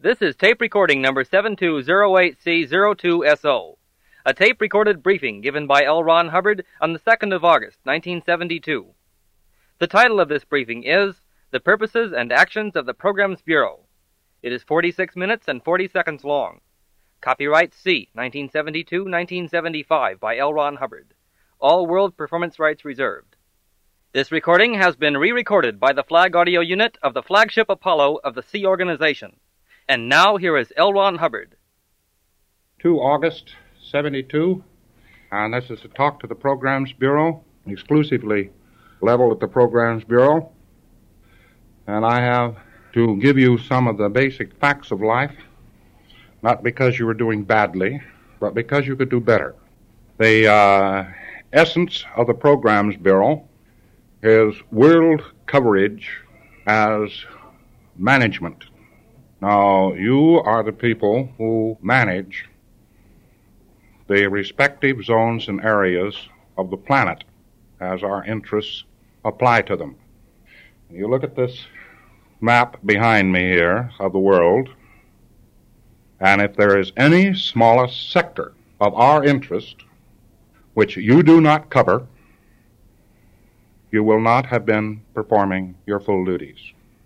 This is tape recording number 7208C02SO, a tape-recorded briefing given by L. Ron Hubbard on the 2nd of August, 1972. The title of this briefing is The Purposes and Actions of the Programs Bureau. It is 46 minutes and 40 seconds long. Copyright C, 1972-1975 by L. Ron Hubbard. All world performance rights reserved. This recording has been re-recorded by the Flag Audio Unit of the Flagship Apollo of the Sea Organization. And now, here is L. Ron Hubbard. 2 August 72, and this is a talk to the Programs Bureau, exclusively leveled at the Programs Bureau. And I have to give you some of the basic facts of life, not because you were doing badly, but because you could do better. The essence of the Programs Bureau is world coverage as management. Now, you are the people who manage the respective zones and areas of the planet as our interests apply to them. You look at this map behind me here of the world, and if there is any smallest sector of our interest which you do not cover, you will not have been performing your full duties.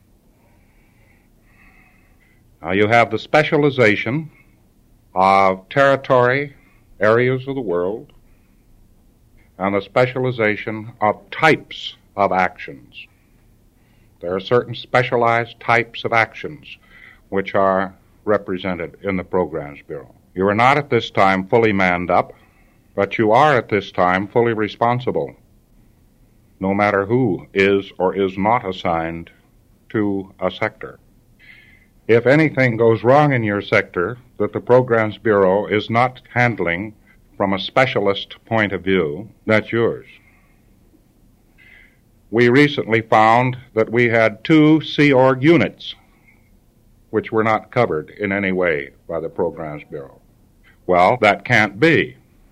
Now, you have the specialization of territory, areas of the world, and the specialization of types of actions. There are certain specialized types of actions which are represented in the Programs Bureau. You are not at this time fully manned up, but you are at this time fully responsible, no matter who is or is not assigned to a sector. If anything goes wrong in your sector that the Programs Bureau is not handling from a specialist point of view, that's yours. We recently found that we had 2 Sea Org units which were not covered in any way by the Programs Bureau. Well, that can't be.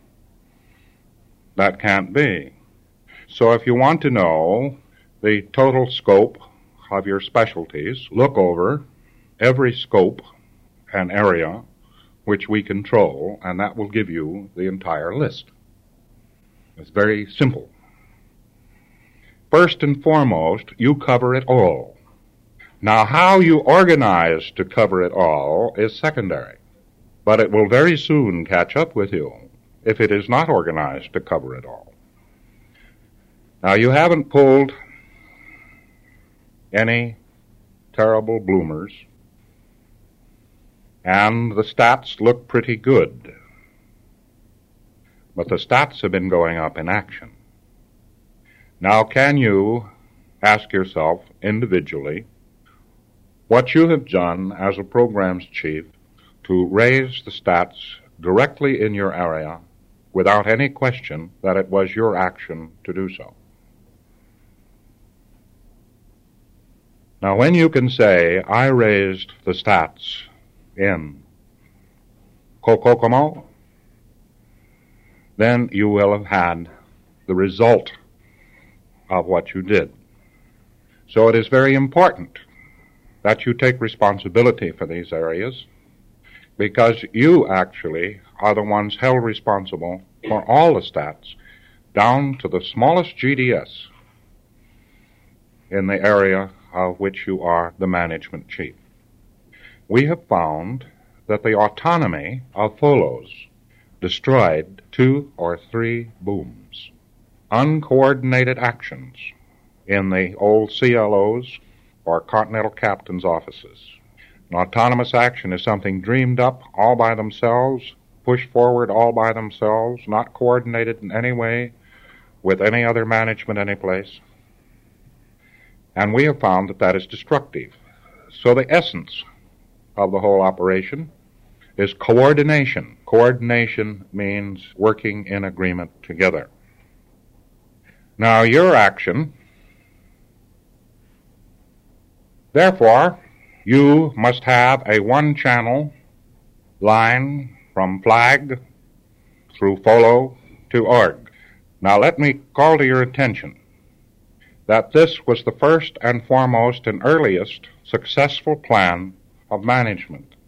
That can't be. So if you want to know the total scope of your specialties, look over every scope and area which we control, and that will give you the entire list. It's very simple. First and foremost, you cover it all. Now, how you organize to cover it all is secondary, but it will very soon catch up with you if it is not organized to cover it all. Now, you haven't pulled any terrible bloomers, and the stats look pretty good. But the stats have been going up in action. Now, can you ask yourself individually what you have done as a programs chief to raise the stats directly in your area without any question that it was your action to do so? Now, when you can say, I raised the stats in Kokomo, then you will have had the result of what you did. So it is very important that you take responsibility for these areas, because you actually are the ones held responsible for all the stats, down to the smallest GDS in the area of which you are the management chief. We have found that the autonomy of FOLOs destroyed 2 or 3 booms. Uncoordinated actions in the old CLOs or Continental Captain's offices. An autonomous action is something dreamed up all by themselves, pushed forward all by themselves, not coordinated in any way with any other management anyplace. And we have found that that is destructive. So the essence of the whole operation is coordination. Coordination means working in agreement together. Now, your action, therefore, you must have a one-channel line from flag through FOLO to org. Now, let me call to your attention that this was the first and foremost and earliest successful plan of management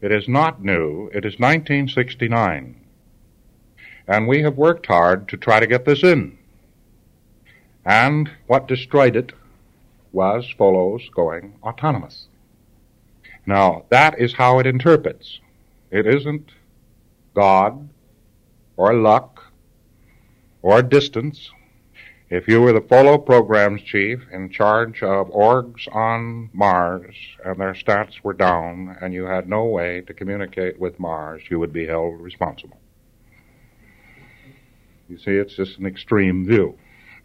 It is not new. It is 1969. And we have worked hard to try to get this in. And what destroyed it was Follows going autonomous. Now, that is how it interprets. It isn't God or luck or distance. If you were the Follow programs chief in charge of orgs on Mars and their stats were down and you had no way to communicate with Mars, you would be held responsible. You see, it's just an extreme view.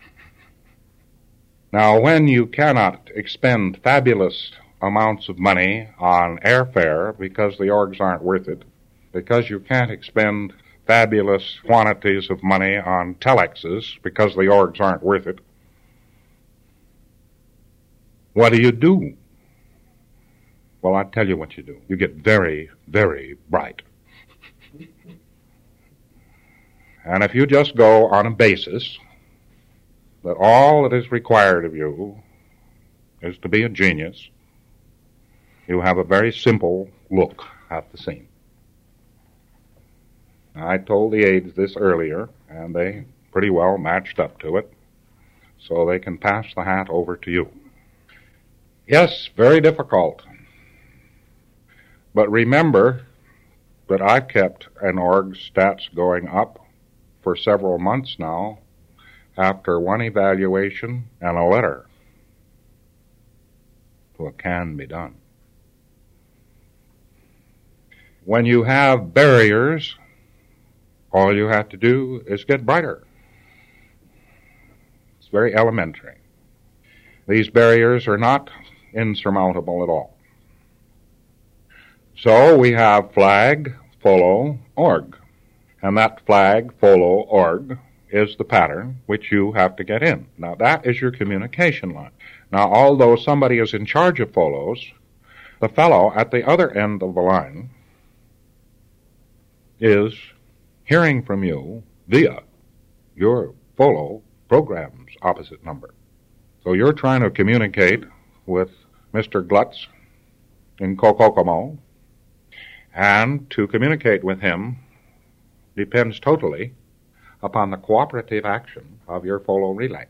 Now, when you cannot expend fabulous amounts of money on airfare because the orgs aren't worth it, because you can't expend fabulous quantities of money on telexes because the orgs aren't worth it, what do? Well, I'll tell you what you do. You get very, very bright. And if you just go on a basis that all that is required of you is to be a genius, you have a very simple look at the scene. I told the aides this earlier, and they pretty well matched up to it, so they can pass the hat over to you. Yes, very difficult. But remember that I've kept an org's stats going up for several months now after one evaluation and a letter. So it can be done. When you have barriers, all you have to do is get brighter. It's very elementary. These barriers are not insurmountable at all. So we have flag, follow, org. And that flag, follow, org is the pattern which you have to get in. Now that is your communication line. Now although somebody is in charge of follows, the fellow at the other end of the line is hearing from you via your follow program's opposite number. So you're trying to communicate with Mr. Glutz in Kokomo, and to communicate with him depends totally upon the cooperative action of your follow relay.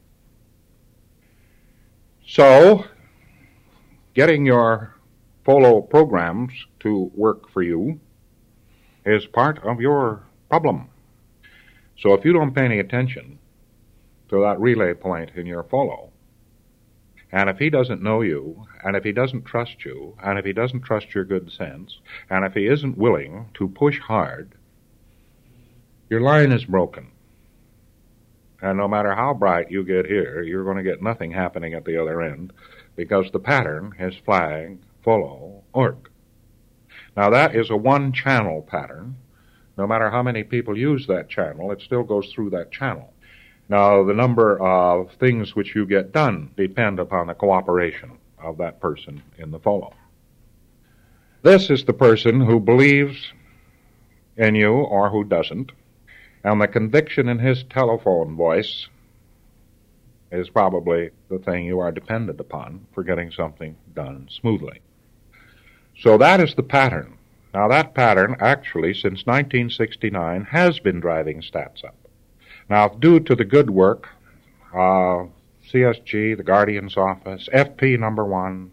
So, getting your follow programs to work for you is part of your problem. So if you don't pay any attention to that relay point in your follow, and if he doesn't know you, and if he doesn't trust you, and if he doesn't trust your good sense, and if he isn't willing to push hard, your line is broken. And no matter how bright you get here, you're going to get nothing happening at the other end, because the pattern is flag, follow, org. Now that is a one-channel pattern. No matter how many people use that channel, it still goes through that channel. Now, the number of things which you get done depend upon the cooperation of that person in the follow. This is the person who believes in you or who doesn't, and the conviction in his telephone voice is probably the thing you are dependent upon for getting something done smoothly. So that is the pattern. Now, that pattern, actually, since 1969, has been driving stats up. Now, due to the good work of CSG, the Guardian's Office, FP number 1,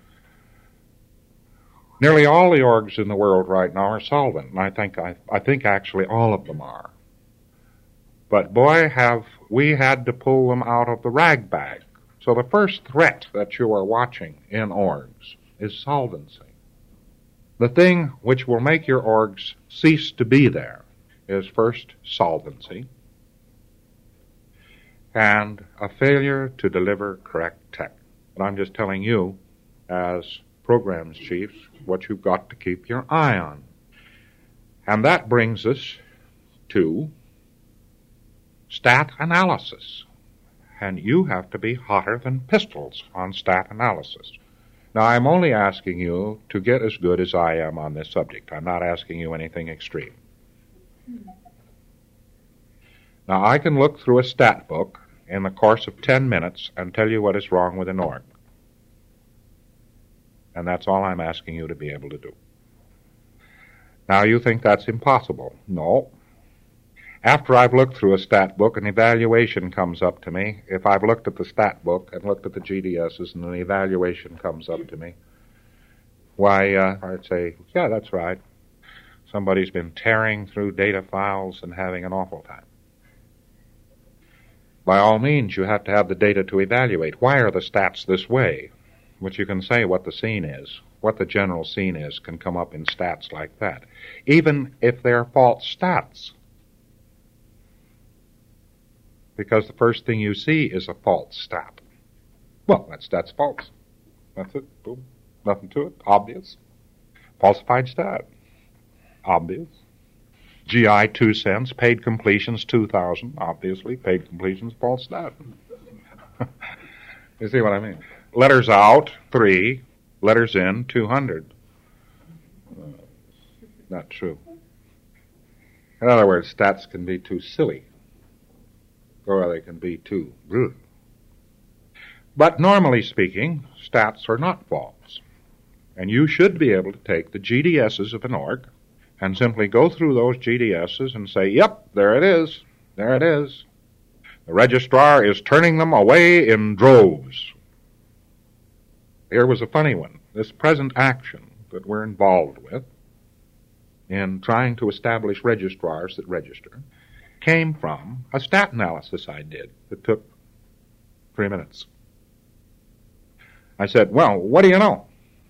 nearly all the orgs in the world right now are solvent, and I think actually all of them are. But boy, have we had to pull them out of the rag bag. So the first threat that you are watching in orgs is solvency. The thing which will make your orgs cease to be there is first solvency and a failure to deliver correct tech. But I'm just telling you, as programs chiefs, what you've got to keep your eye on. And that brings us to stat analysis. And you have to be hotter than pistols on stat analysis. Now, I'm only asking you to get as good as I am on this subject. I'm not asking you anything extreme. Now, I can look through a stat book in the course of 10 minutes and tell you what is wrong with an org. And that's all I'm asking you to be able to do. Now, you think that's impossible. No. After I've looked through a stat book, an evaluation comes up to me. If I've looked at the stat book and looked at the GDSs and an evaluation comes up to me, why, I'd say, yeah, that's right. Somebody's been tearing through data files and having an awful time. By all means, you have to have the data to evaluate. Why are the stats this way? Which you can say what the scene is. What the general scene is can come up in stats like that. Even if they're false stats. Because the first thing you see is a false stat. Well, that's false. That's it. Boom. Nothing to it. Obvious. Falsified stat. Obvious. GI 2 cents. Paid completions 2,000. Obviously, paid completions false stat. You see what I mean? Letters out 3. Letters in 200. Not true. In other words, stats can be too silly. Or they can be too brutal. But normally speaking, stats are not false. And you should be able to take the GDSs of an org and simply go through those GDSs and say, yep, there it is. There it is. The registrar is turning them away in droves. Here was a funny one. This present action that we're involved with in trying to establish registrars that register came from a stat analysis I did that took 3 minutes. I said, well, what do you know?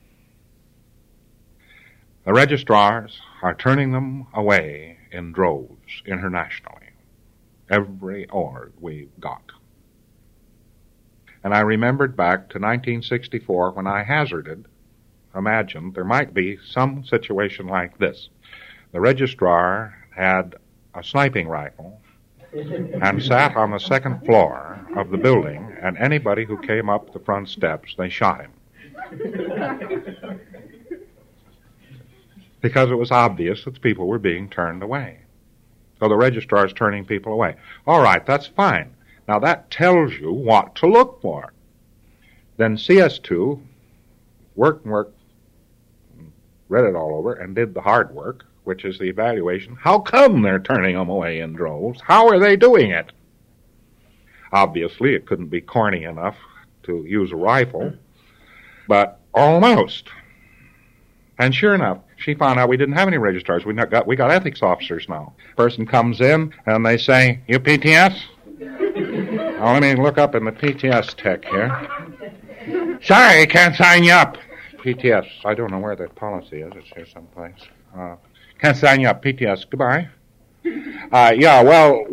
The registrars are turning them away in droves internationally. Every org we've got. And I remembered back to 1964 when I imagined there might be some situation like this. The registrar had a sniping rifle and sat on the second floor of the building, and anybody who came up the front steps, they shot him. Because it was obvious that the people were being turned away. So the registrar is turning people away. All right, that's fine. Now that tells you what to look for. Then CS2 worked, read it all over, and did the hard work, which is the evaluation. How come they're turning them away in droves? How are they doing it? Obviously, it couldn't be corny enough to use a rifle, but almost. And sure enough, she found out we didn't have any registrars. We got ethics officers now. Person comes in, and they say, you PTS? Now, let me look up in the PTS tech here. Sorry, can't sign you up. PTS, I don't know where that policy is. It's here someplace. Can't sign you up. PTS, goodbye. Yeah, well,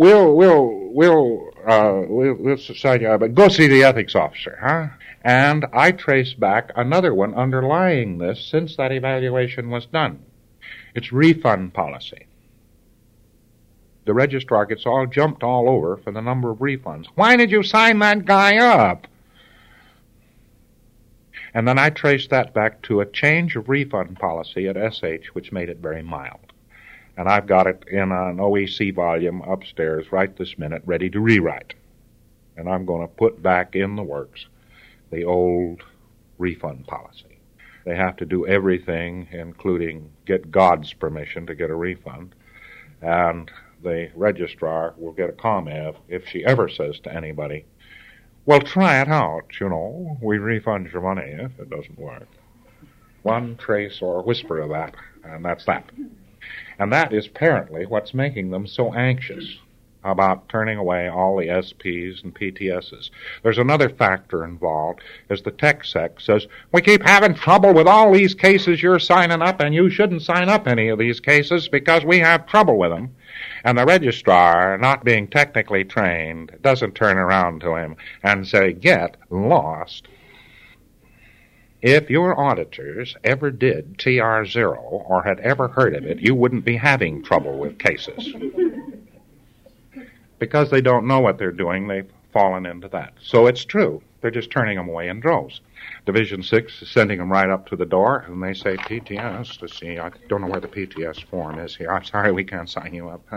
we'll sign you up, but go see the ethics officer, huh? And I traced back another one underlying this since that evaluation was done. It's refund policy. The registrar gets all jumped all over for the number of refunds. Why did you sign that guy up? And then I traced that back to a change of refund policy at SH, which made it very mild. And I've got it in an OEC volume upstairs right this minute, ready to rewrite. And I'm going to put back in the works the old refund policy. They have to do everything, including get God's permission to get a refund. And the registrar will get a COMEV if she ever says to anybody, well, try it out, we refund your money if it doesn't work. One trace or whisper of that, and that's that. And that is apparently what's making them so anxious about turning away all the SPs and PTSs. There's another factor involved, as the TechSec says, we keep having trouble with all these cases you're signing up, and you shouldn't sign up any of these cases because we have trouble with them. And the registrar, not being technically trained, doesn't turn around to him and say, get lost. If your auditors ever did TR0 or had ever heard of it, you wouldn't be having trouble with cases. Because they don't know what they're doing, they've fallen into that. So it's true. They're just turning them away in droves. Division 6 is sending them right up to the door, and they say, PTS, let's see, I don't know where the PTS form is here. I'm sorry, we can't sign you up.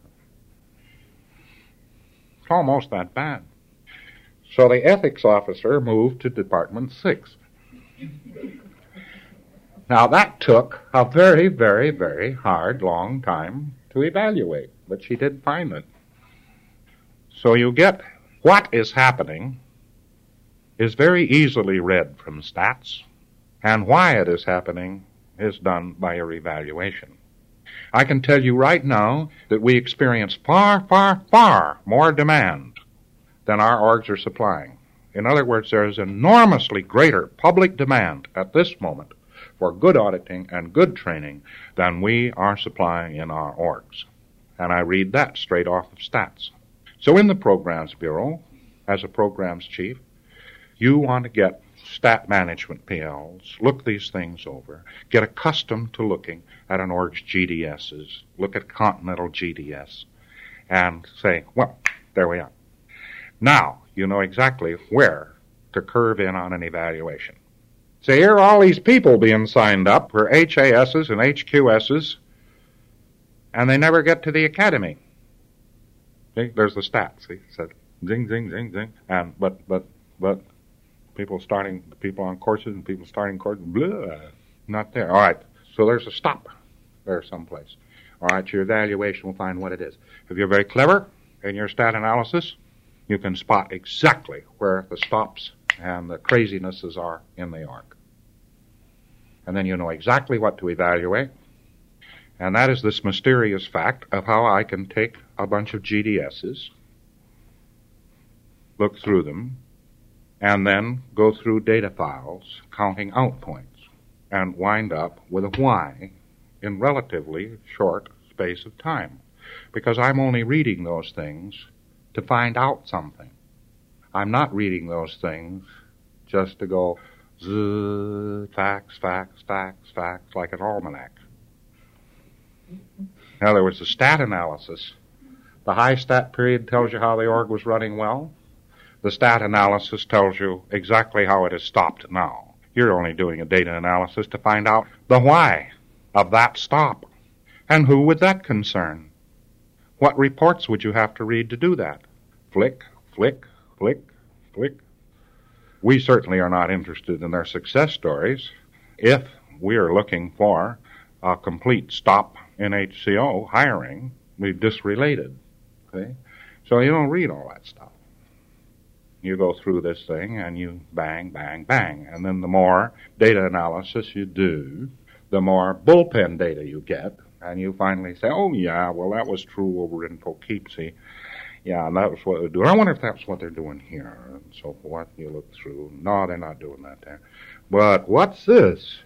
It's almost that bad. So the ethics officer moved to Department 6. Now, that took a very, very, very hard, long time to evaluate, but she did find it. So you get what is happening is very easily read from stats, and why it is happening is done by your evaluation. I can tell you right now that we experience far, far, far more demand than our orgs are supplying. In other words, there is enormously greater public demand at this moment for good auditing and good training than we are supplying in our orgs. And I read that straight off of stats. So in the Programs Bureau, as a programs chief, you want to get stat management PLs, look these things over, get accustomed to looking at an org's GDSs, look at Continental GDS, and say, well, there we are. Now, you know exactly where to curve in on an evaluation. So here are all these people being signed up for HASs and HQSs, and they never get to the academy. See, there's the stats. See, it said zing, zing, zing, zing. And but people on courses and people starting courses, blah, not there. All right, so there's a stop there someplace. All right, your evaluation will find what it is. If you're very clever in your stat analysis, you can spot exactly where the stops and the crazinesses are in the org. And then you know exactly what to evaluate. And that is this mysterious fact of how I can take a bunch of GDSs, look through them, and then go through data files, counting out points, and wind up with a Y in relatively short space of time. Because I'm only reading those things to find out something. I'm not reading those things just to go, facts, facts, facts, facts, like an almanac. In other words, the stat analysis, the high stat period tells you how the org was running well. The stat analysis tells you exactly how it has stopped now. You're only doing a data analysis to find out the why of that stop. And who would that concern? What reports would you have to read to do that? Flick, flick, flick, flick. We certainly are not interested in their success stories. If we are looking for a complete stop in HCO hiring, we've disrelated. Okay? So you don't read all that stuff. You go through this thing and you bang, bang, bang. And then the more data analysis you do, the more bullpen data you get. And you finally say, oh, yeah, well, that was true over in Poughkeepsie. Yeah, and that was what they're doing. I wonder if that's what they're doing here, and so forth. You look through. No, they're not doing that there. But what's this?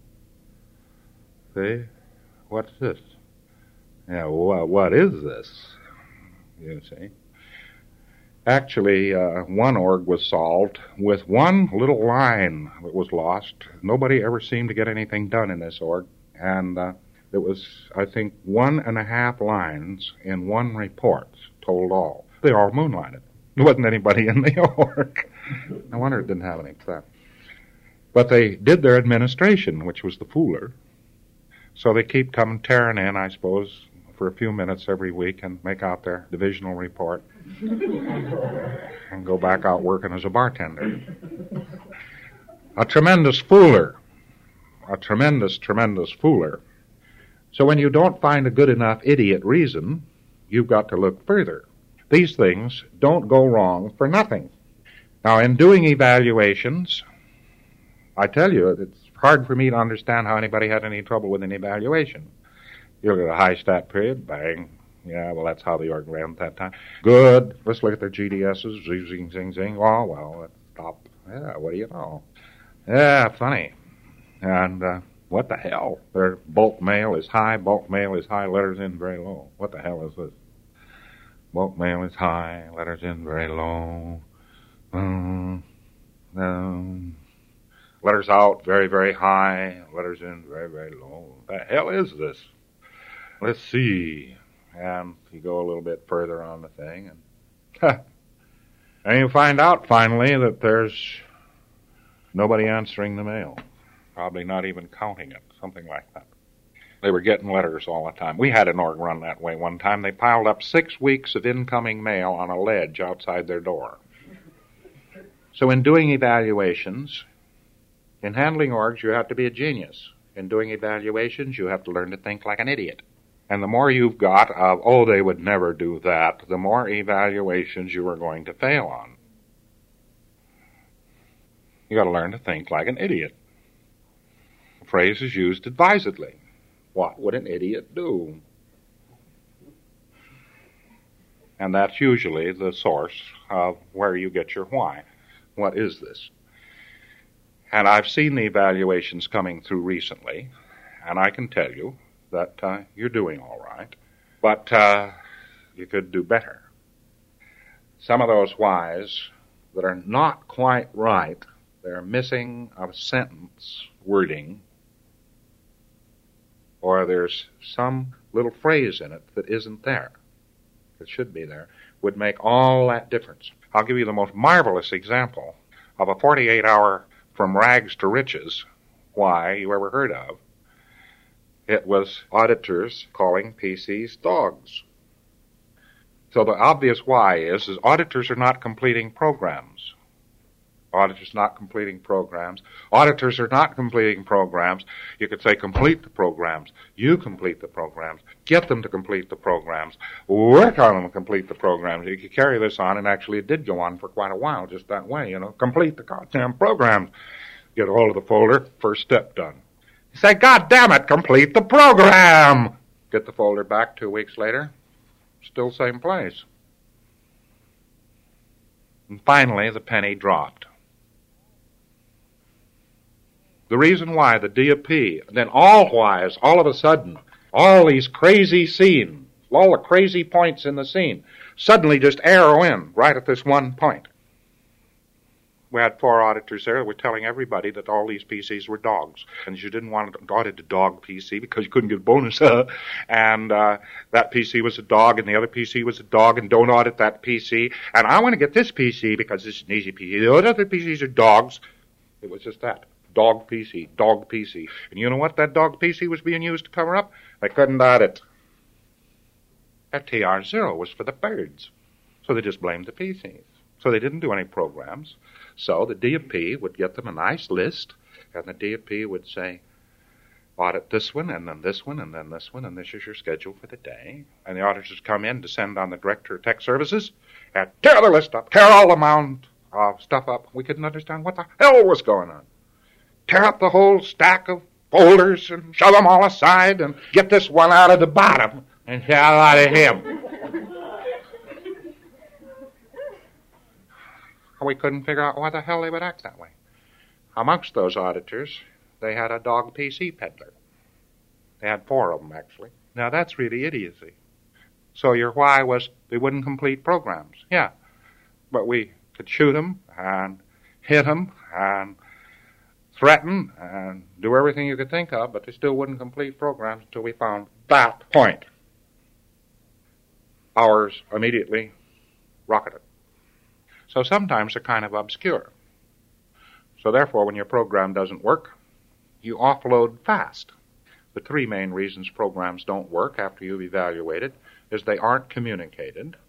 See? What's this? Yeah, what is this? You see? Actually, one org was solved with one little line that was lost. Nobody ever seemed to get anything done in this org, and it was, I think, 1.5 lines in one report told all. They all moonlighted. There wasn't anybody in the org. No wonder it didn't have any stuff. But they did their administration, which was the fooler. So they keep coming tearing in, I suppose, for a few minutes every week and make out their divisional report and go back out working as a bartender. A tremendous fooler. A tremendous, tremendous fooler. So when you don't find a good enough idiot reason, you've got to look further. These things don't go wrong for nothing. Now, in doing evaluations, I tell you, it's hard for me to understand how anybody had any trouble with an evaluation. You look at a high stat period, bang. Yeah, well, that's how the org ran at that time. Good. Let's look at their GDSs. Zing, zing, zing, zing. Oh, well, let's stop. Yeah, what do you know? Yeah, funny. And what the hell? Their bulk mail is high, letters in very low. What the hell is this? Bulk mail is high, letters in very low. Letters out very, very high, letters in very, very low. What the hell is this? Let's see. And you go a little bit further on the thing, and you find out finally that there's nobody answering the mail. Probably not even counting it, something like that. They were getting letters all the time. We had an org run that way one time. They piled up 6 weeks of incoming mail on a ledge outside their door. So in doing evaluations, in handling orgs, you have to be a genius. In doing evaluations, you have to learn to think like an idiot. And the more you've got of, oh, they would never do that, the more evaluations you are going to fail on. You got to learn to think like an idiot. The phrase is used advisedly. What would an idiot do? And that's usually the source of where you get your why. What is this? And I've seen the evaluations coming through recently, and I can tell you that you're doing all right, but you could do better. Some of those whys that are not quite right, they're missing a sentence wording, or there's some little phrase in it that isn't there, that should be there, would make all that difference. I'll give you the most marvelous example of a 48-hour from rags to riches why you ever heard of. It was auditors calling PCs dogs. So the obvious why is auditors are not completing programs. Auditors not completing programs. Auditors are not completing programs. You could say complete the programs. You complete the programs. Get them to complete the programs. Work on them to complete the programs. You could carry this on, and actually it did go on for quite a while just that way, Complete the goddamn programs. Get a hold of the folder, first step done. You say, God damn it, complete the program! Get the folder back 2 weeks later, still same place. And finally, the penny dropped. The reason why the DAP, then all whys, all of a sudden, all these crazy scenes, all the crazy points in the scene, suddenly just arrow in right at this one point. We had 4 auditors there that were telling everybody that all these PCs were dogs, and you didn't want to audit a dog PC because you couldn't get a bonus, and that PC was a dog, and the other PC was a dog, and don't audit that PC, and I want to get this PC because it's an easy PC. The other PCs are dogs. It was just that. Dog PC, dog PC. And you know what that dog PC was being used to cover up? They couldn't audit. That TR0 was for the birds. So they just blamed the PCs. So they didn't do any programs. So the DAP would get them a nice list, and the DAP would say, audit this one, and then this one, and then this one, and this is your schedule for the day. And the auditors would come in to send on the Director of Tech Services and tear the list up, tear all the amount of stuff up. We couldn't understand what the hell was going on. Tear up the whole stack of folders and shove them all aside and get this one out of the bottom and get out of him. We couldn't figure out why the hell they would act that way. Amongst those auditors, they had a dog PC peddler. They had 4 of them, actually. Now, that's really idiocy. So your why was they wouldn't complete programs. Yeah, but we could shoot them and hit them and threaten and do everything you could think of, but they still wouldn't complete programs until we found that point. Ours immediately rocketed. So sometimes they're kind of obscure. So therefore, when your program doesn't work, you offload fast. The 3 main reasons programs don't work after you've evaluated is they aren't communicated,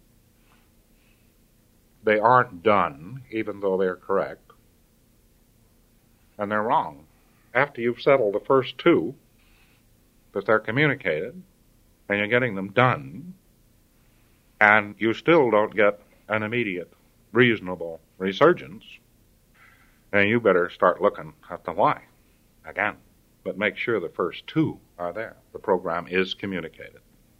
they aren't done, even though they're correct, and they're wrong. After you've settled the first 2, that they're communicated, and you're getting them done, and you still don't get an immediate reasonable resurgence, then you better start looking at the why again. But make sure the first 2 are there. The program is communicated.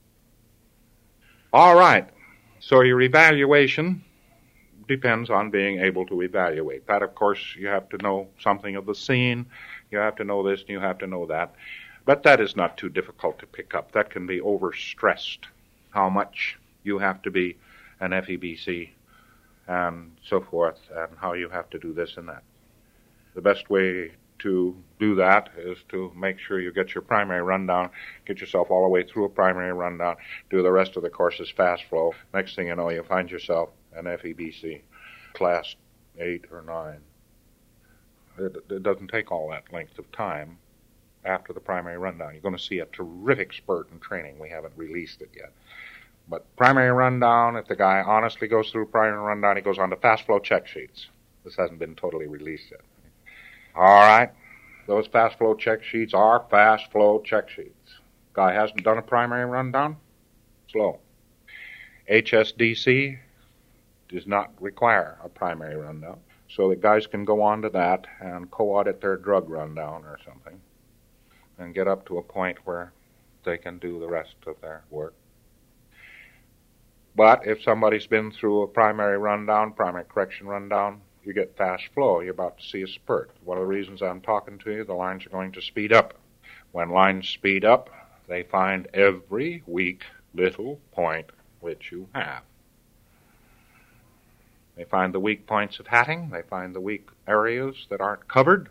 All right. So your evaluation depends on being able to evaluate. That, of course, you have to know something of the scene. You have to know this and you have to know that. But that is not too difficult to pick up. That can be overstressed, how much you have to be an FEBC and so forth, and how you have to do this and that. The best way to do that is to make sure you get your primary rundown, get yourself all the way through a primary rundown, do the rest of the courses fast flow. Next thing you know, you find yourself an FEBC, class 8 or 9. It doesn't take all that length of time after the primary rundown. You're going to see a terrific spurt in training. We haven't released it yet. But primary rundown, if the guy honestly goes through primary rundown, he goes on to fast flow check sheets. This hasn't been totally released yet. All right. Those fast flow check sheets are fast flow check sheets. Guy hasn't done a primary rundown? Slow. HSDC does not require a primary rundown, so that guys can go on to that and co-audit their drug rundown or something and get up to a point where they can do the rest of their work. But if somebody's been through a primary rundown, primary correction rundown, you get fast flow. You're about to see a spurt. One of the reasons I'm talking to you, the lines are going to speed up. When lines speed up, they find every weak little point which you have. They find the weak points of hatting. They find the weak areas that aren't covered.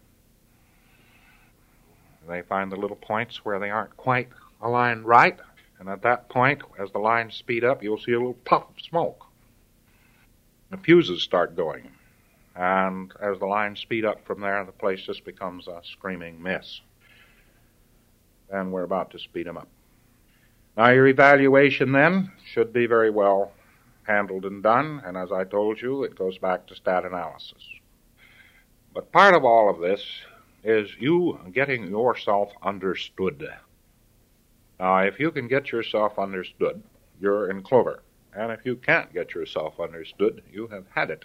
They find the little points where they aren't quite aligned right. And at that point, as the lines speed up, you'll see a little puff of smoke. The fuses start going. And as the lines speed up from there, the place just becomes a screaming mess. And we're about to speed them up. Now, your evaluation then should be very well handled and done, and as I told you, it goes back to stat analysis. But part of all of this is you getting yourself understood. Now, if you can get yourself understood, you're in clover. And if you can't get yourself understood, you have had it.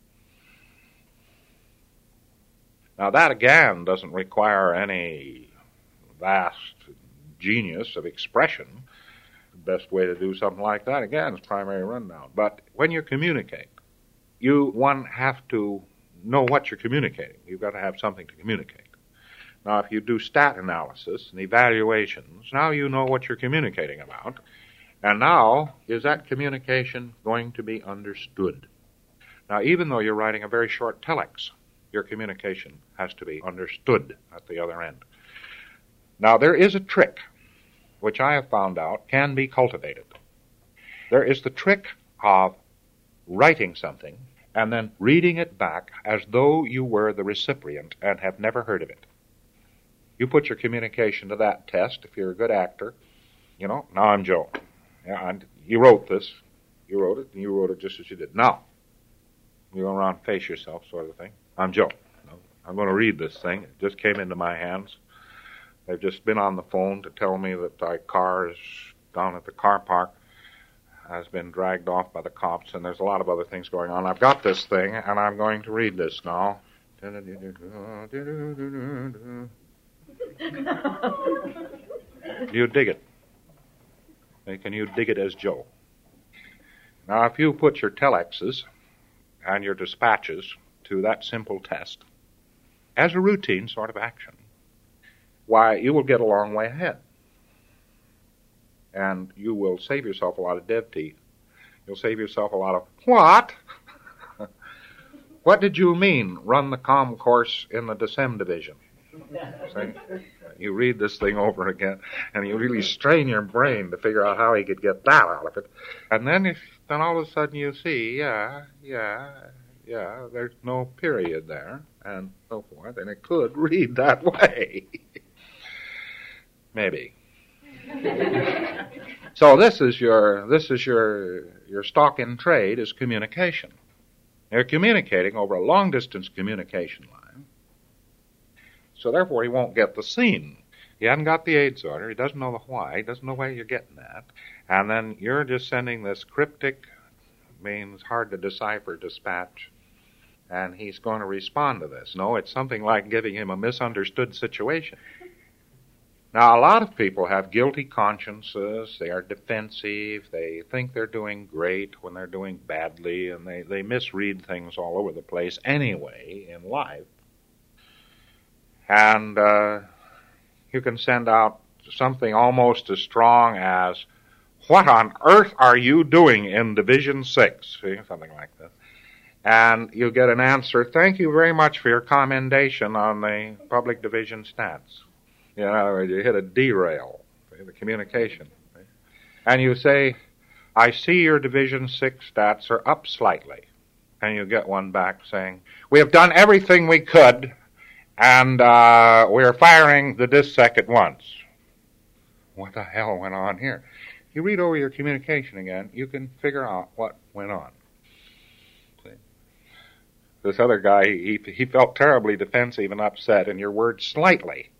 Now, that again doesn't require any vast genius of expression. The best way to do something like that, again, is primary rundown. But when you communicate, one have to know what you're communicating. You've got to have something to communicate. Now, if you do stat analysis and evaluations, now you know what you're communicating about. And now, is that communication going to be understood? Now, even though you're writing a very short telex, your communication has to be understood at the other end. Now, there is a trick, which I have found out can be cultivated. There is the trick of writing something and then reading it back as though you were the recipient and have never heard of it. You put your communication to that test if you're a good actor. Now I'm Joe. Yeah, and you wrote this. You wrote it, and you wrote it just as you did. Now, you go around and face yourself, sort of thing. I'm Joe. I'm going to read this thing. It just came into my hands. They've just been on the phone to tell me that my car is down at the car park, has been dragged off by the cops, and there's a lot of other things going on. I've got this thing, and I'm going to read this now. Do you dig it? Can you dig it as Joe? Now, if you put your telexes and your dispatches to that simple test as a routine sort of action, why, you will get a long way ahead. And you will save yourself a lot of dev teeth. You'll save yourself a lot of, what? What did you mean, run the comm course in the DSEM division? See? You read this thing over again, and you really strain your brain to figure out how he could get that out of it. And then all of a sudden you see, there's no period there, and so forth, and it could read that way. Maybe. So this is your stock in trade is communication. They're communicating over a long distance communication line. So therefore he won't get the scene. He hasn't got the AIDS order, he doesn't know the why, he doesn't know where you're getting at. And then you're just sending this cryptic, means hard to decipher dispatch, and he's going to respond to this. No, it's something like giving him a misunderstood situation. Now, a lot of people have guilty consciences, they are defensive, they think they're doing great when they're doing badly, and they misread things all over the place anyway in life. And you can send out something almost as strong as, what on earth are you doing in Division 6? See, something like this. And you get an answer, thank you very much for your commendation on the public division stats. In other words, you hit a derail, the communication. And you say, I see your Division 6 stats are up slightly. And you get one back saying, we have done everything we could, and we're firing the DISSEC at once. What the hell went on here? You read over your communication again, you can figure out what went on. See? This other guy, he felt terribly defensive and upset, and your word slightly.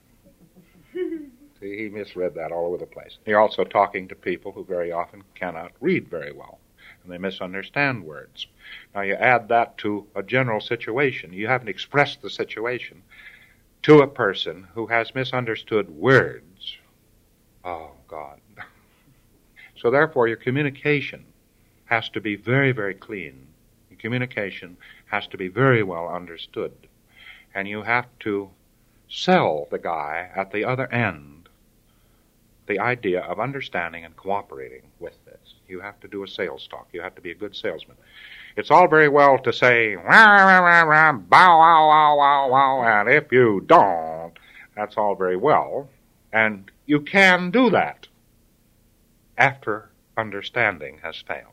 See, he misread that all over the place. You're also talking to people who very often cannot read very well, and they misunderstand words. Now you add that to a general situation. You haven't expressed the situation to a person who has misunderstood words. Oh, God. So therefore, your communication has to be very, very clean. Your communication has to be very well understood. And you have to sell the guy at the other end the idea of understanding and cooperating with this. You have to do a sales talk. You have to be a good salesman. It's all very well to say, wah, wah, wah, wah, bow, wow, wow, wow, wow, and if you don't, that's all very well. And you can do that after understanding has failed.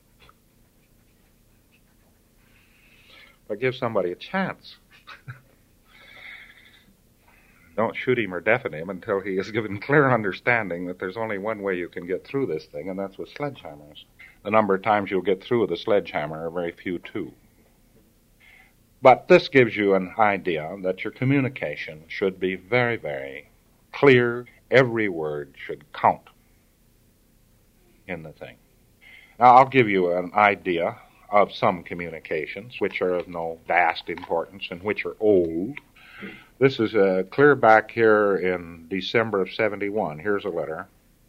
But give somebody a chance. Don't shoot him or deafen him until he is given clear understanding that there's only one way you can get through this thing, and that's with sledgehammers. The number of times you'll get through with a sledgehammer are very few, too. But this gives you an idea that your communication should be very, very clear. Every word should count in the thing. Now, I'll give you an idea of some communications, which are of no vast importance and which are old. This is clear back here in December of 71. Here's a letter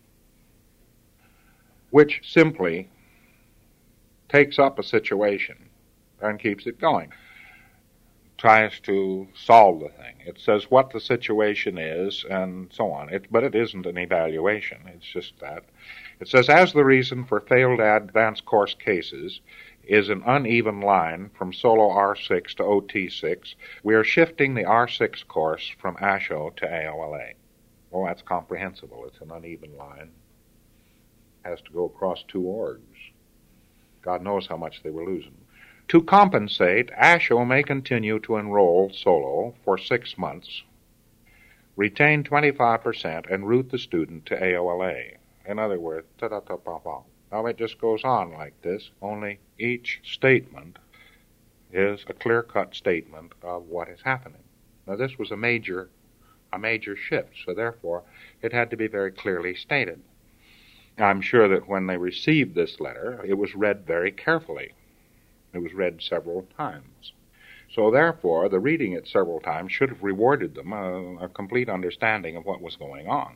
which simply takes up a situation and keeps it going. Tries to solve the thing. It says what the situation is and so on. But it isn't an evaluation. It's just that. It says, as the reason for failed advanced course cases is an uneven line from solo R6 to OT6, we are shifting the R6 course from ASHO to AOLA. Well, that's comprehensible. It's an uneven line. It has to go across two orgs. God knows how much they were losing. To compensate, ASHO may continue to enroll solo for 6 months, retain 25%, and route the student to AOLA. In other words, ta-da-ta-pa-pa. Now it just goes on like this, only each statement is a clear-cut statement of what is happening. Now this was a major shift, so therefore it had to be very clearly stated. I'm sure that when they received this letter, it was read very carefully. It was read several times. So therefore, the reading it several times should have rewarded them a complete understanding of what was going on.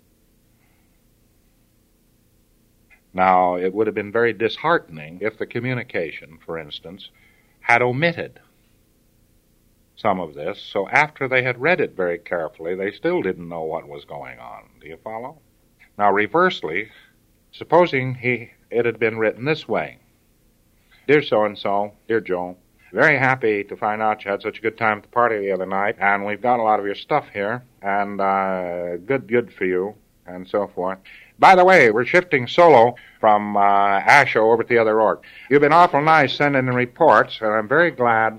Now, it would have been very disheartening if the communication, for instance, had omitted some of this, so after they had read it very carefully, they still didn't know what was going on. Do you follow? Now, reversely, supposing it had been written this way. Dear so-and-so, dear Joe, very happy to find out you had such a good time at the party the other night, and we've got a lot of your stuff here, and good for you, and so forth. By the way, we're shifting solo from ASHO over to the other org. You've been awful nice sending in reports, and I'm very glad.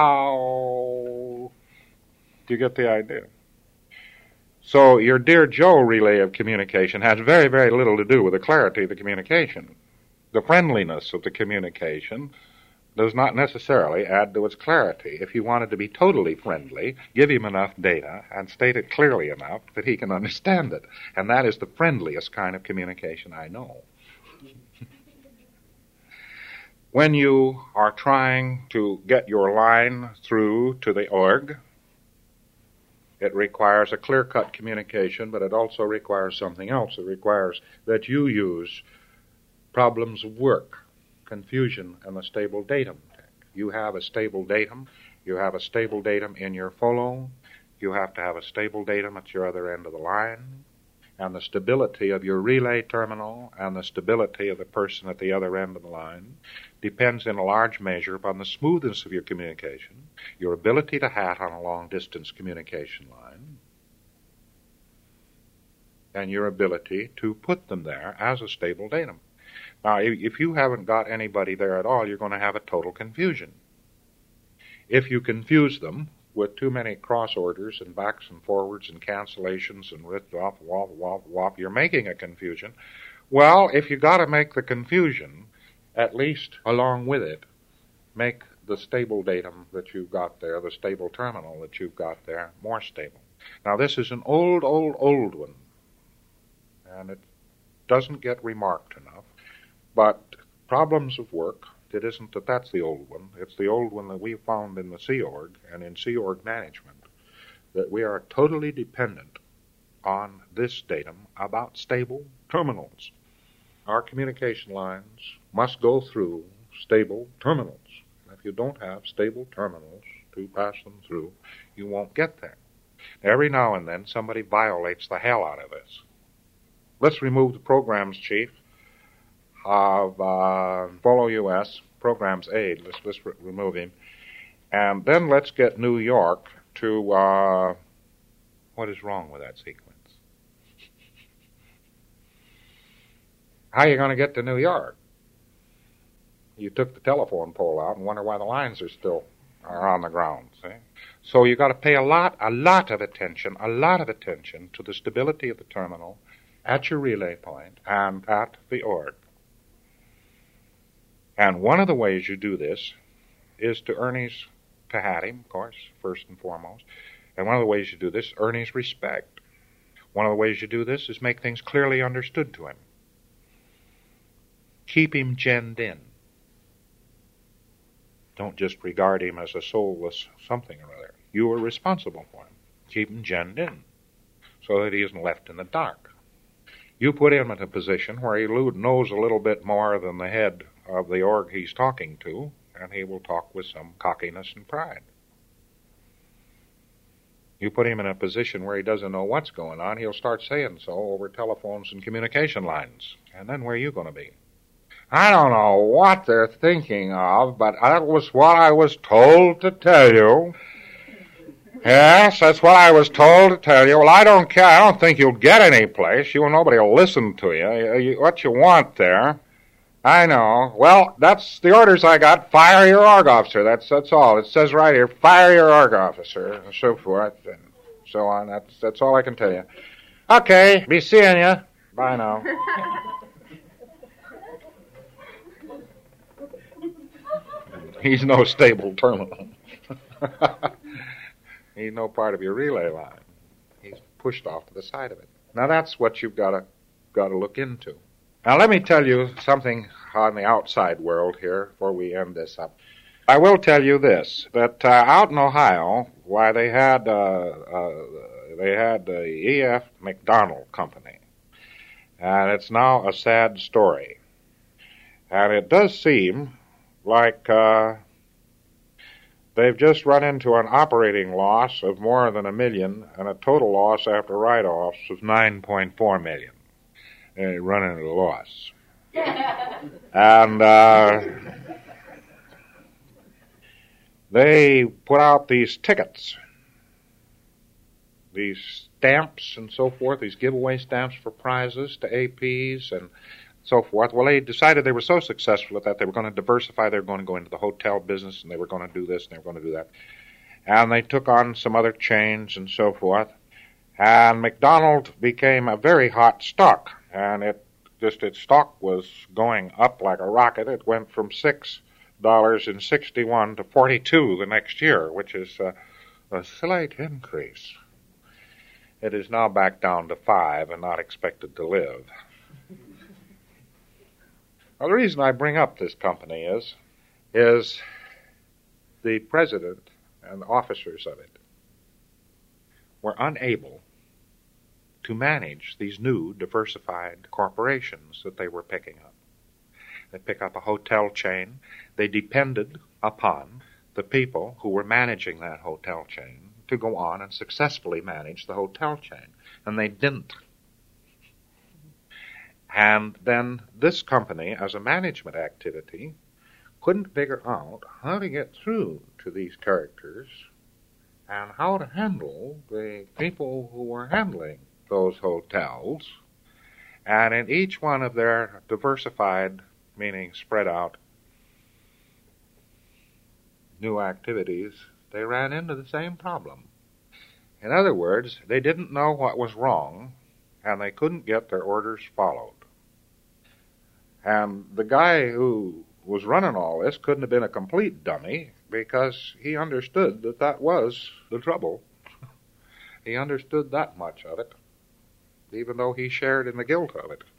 Do you get the idea? So your dear Joe relay of communication has very, very little to do with the clarity of the communication. The friendliness of the communication does not necessarily add to its clarity. If you wanted to be totally friendly, give him enough data and state it clearly enough that he can understand it. And that is the friendliest kind of communication I know. When you are trying to get your line through to the org, it requires a clear-cut communication, but it also requires something else. It requires that you use problems of work, confusion, and a stable datum. You have a stable datum. You have a stable datum in your follow. You have to have a stable datum at your other end of the line. And the stability of your relay terminal and the stability of the person at the other end of the line depends in a large measure upon the smoothness of your communication, your ability to hat on a long-distance communication line, and your ability to put them there as a stable datum. Now, if you haven't got anybody there at all, you're going to have a total confusion. If you confuse them with too many cross orders and backs and forwards and cancellations and wop, you're making a confusion. Well, if you got to make the confusion, at least along with it, make the stable datum that you've got there, the stable terminal that you've got there, more stable. Now, this is an old one, and it doesn't get remarked enough, but problems of work, it isn't that that's the old one. It's the old one that we found in the Sea Org and in Sea Org management, that we are totally dependent on this datum about stable terminals. Our communication lines must go through stable terminals. If you don't have stable terminals to pass them through, you won't get there. Every now and then, somebody violates the hell out of this. Let's remove the programs chief of Follow US, programs aid. Let's remove him. And then let's get New York to, what is wrong with that sequence? How are you going to get to New York? You took the telephone pole out and wonder why the lines are on the ground, see? So you got to pay a lot of attention to the stability of the terminal at your relay point and at the org. And one of the ways you do this is to earn his, to have him, of course, first and foremost. And one of the ways you do this, earn his respect. One of the ways you do this is make things clearly understood to him. Keep him genned in. Don't just regard him as a soulless something or other. You are responsible for him. Keep him genned in so that he isn't left in the dark. You put him in a position where he knows a little bit more than the head of the org he's talking to, and he will talk with some cockiness and pride. You put him in a position where he doesn't know what's going on, he'll start saying so over telephones and communication lines. And then where are you going to be? I don't know what they're thinking of, but that was what I was told to tell you. Yes, that's what I was told to tell you. Well, I don't care. I don't think you'll get any place. Nobody will listen to you. What you want there. I know. Well, that's the orders I got. Fire your org officer. That's all. It says right here, fire your org officer, and so forth, and so on. That's all I can tell you. Okay, be seeing you. Bye now. He's no stable terminal. He's no part of your relay line. He's pushed off to the side of it. Now that's what you've got to look into. Now let me tell you something on the outside world here before we end this up. I will tell you this, that out in Ohio, why they had the E.F. McDonald Company, and it's now a sad story. And it does seem like they've just run into an operating loss of more than $1 million and a total loss after write-offs of $9.4 million. They run into a loss. And they put out these tickets, these stamps and so forth, these giveaway stamps for prizes to APs and so forth. Well, they decided they were so successful at that they were going to diversify. They were going to go into the hotel business, and they were going to do this, and they were going to do that. And they took on some other chains and so forth. And McDonald became a very hot stock, and its stock was going up like a rocket. It went from $6.61 to $42 the next year, which is a slight increase. It is now back down to $5 and not expected to live. Well, the reason I bring up this company is the president and the officers of it were unable to manage these new diversified corporations that they were picking up. They pick up a hotel chain. They depended upon the people who were managing that hotel chain to go on and successfully manage the hotel chain, and they didn't. And then this company, as a management activity, couldn't figure out how to get through to these characters and how to handle the people who were handling those hotels. And in each one of their diversified, meaning spread out, new activities, they ran into the same problem. In other words, they didn't know what was wrong, and they couldn't get their orders followed. And the guy who was running all this couldn't have been a complete dummy, because he understood that that was the trouble. He understood that much of it, even though he shared in the guilt of it.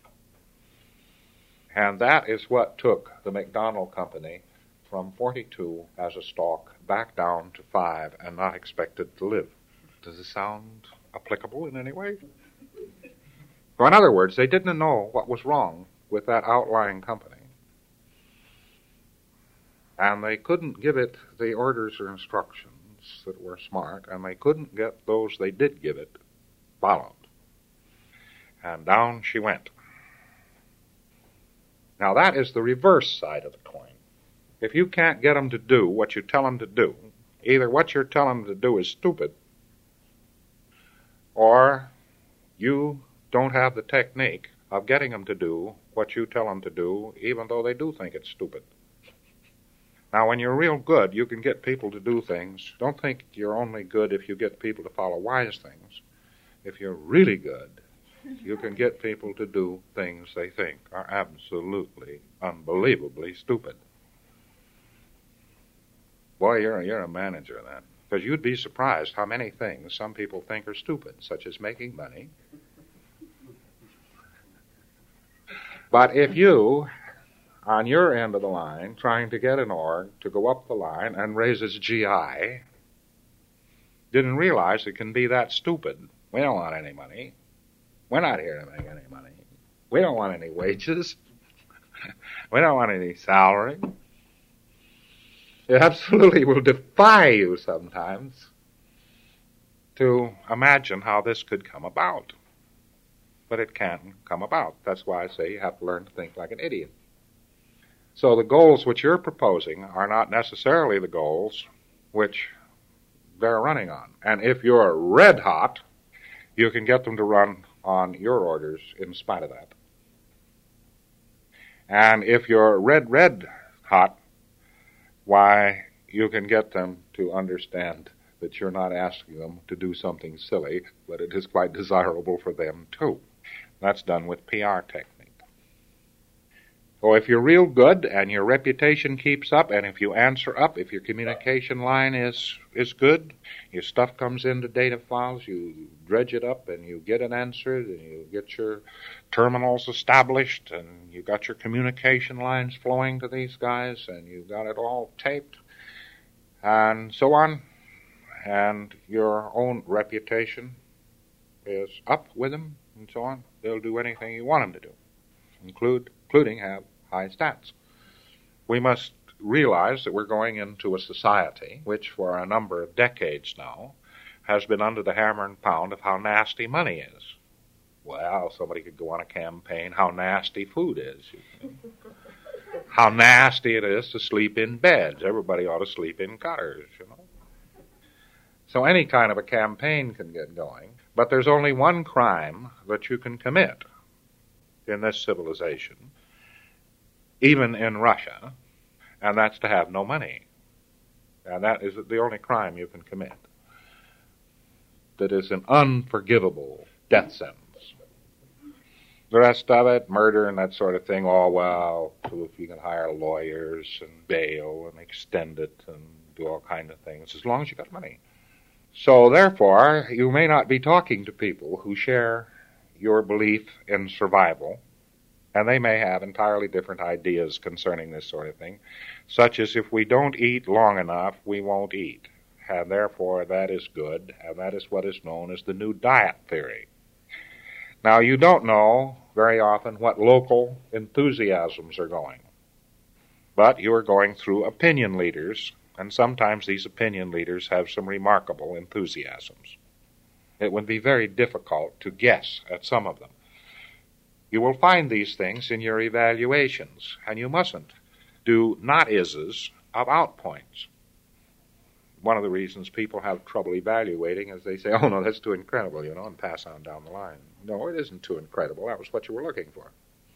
And that is what took the McDonald Company from 42 as a stock back down to 5 and not expected to live. Does it sound applicable in any way? So in other words, they didn't know what was wrong with that outlying company. And they couldn't give it the orders or instructions that were smart, and they couldn't get those they did give it followed. And down she went. Now that is the reverse side of the coin. If you can't get them to do what you tell them to do, either what you're telling them to do is stupid, or you don't have the technique of getting them to do what you tell them to do, even though they do think it's stupid. Now, when you're real good, you can get people to do things. Don't think you're only good if you get people to follow wise things. If you're really good, you can get people to do things they think are absolutely, unbelievably stupid. Boy, you're a manager then. Because you'd be surprised how many things some people think are stupid, such as making money. But if you, on your end of the line, trying to get an org to go up the line and raise its GI, didn't realize it can be that stupid. We don't want any money. We're not here to make any money. We don't want any wages. We don't want any salary. It absolutely will defy you sometimes to imagine how this could come about. But it can come about. That's why I say you have to learn to think like an idiot. So the goals which you're proposing are not necessarily the goals which they're running on. And if you're red hot, you can get them to run on your orders in spite of that. And if you're red hot, why, you can get them to understand that you're not asking them to do something silly, but it is quite desirable for them too. That's done with PR technique. So if you're real good and your reputation keeps up, and if you answer up, if your communication line is good, your stuff comes into data files, you dredge it up and you get it answered, and you get your terminals established, and you got your communication lines flowing to these guys, and you got it all taped, and so on, and your own reputation is up with them, and so on, they'll do anything you want them to do, including have high stats. We must realize that we're going into a society which for a number of decades now has been under the hammer and pound of how nasty money is. Well, somebody could go on a campaign, how nasty food is. How nasty it is to sleep in beds. Everybody ought to sleep in cars, you know. So any kind of a campaign can get going, but there's only one crime that you can commit in this civilization, even in Russia, and that's to have no money. And that is the only crime you can commit. That is an unforgivable death sentence. The rest of it, murder and that sort of thing, oh, well, if you can hire lawyers and bail and extend it and do all kinds of things, as long as you got money. So, therefore, you may not be talking to people who share your belief in survival, and they may have entirely different ideas concerning this sort of thing, such as if we don't eat long enough, we won't eat. And therefore, that is good, and that is what is known as the new diet theory. Now, you don't know very often what local enthusiasms are going, but you are going through opinion leaders, and sometimes these opinion leaders have some remarkable enthusiasms. It would be very difficult to guess at some of them. You will find these things in your evaluations, and you mustn't do not-ises of outpoints. One of the reasons people have trouble evaluating is they say, oh, no, that's too incredible, you know, and pass on down the line. No, it isn't too incredible. That was what you were looking for.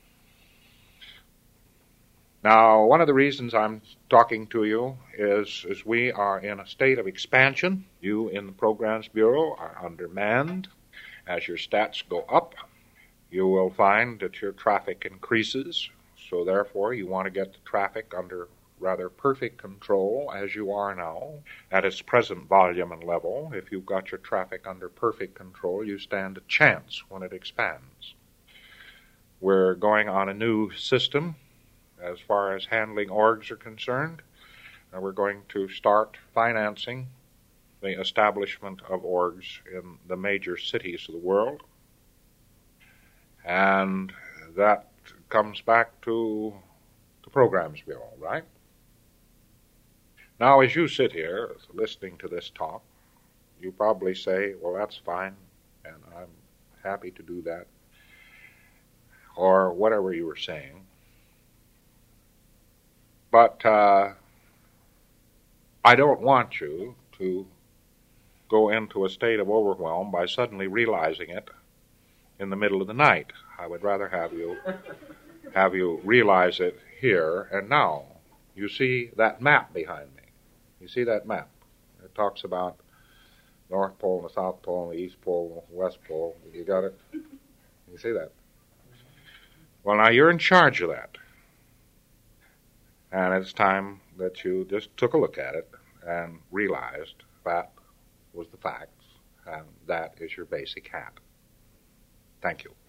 Now, one of the reasons I'm talking to you is we are in a state of expansion. You in the Programs Bureau are undermanned. As your stats go up, you will find that your traffic increases, so therefore you want to get the traffic under rather perfect control as you are now at its present volume and level, if you've got your traffic under perfect control, you stand a chance when it expands. We're going on a new system as far as handling orgs are concerned, and we're going to start financing the establishment of orgs in the major cities of the world. And that comes back to the Programs Bureau, right? Now, as you sit here listening to this talk, you probably say, well, that's fine, and I'm happy to do that, or whatever you were saying. But I don't want you to go into a state of overwhelm by suddenly realizing it in the middle of the night. I would rather have you realize it here and now. You see that map behind me. You see that map. It talks about North Pole and the South Pole and the East Pole and the West Pole. You got it? You see that? Well, now you're in charge of that. And it's time that you just took a look at it and realized that was the facts, and that is your basic hat. Thank you.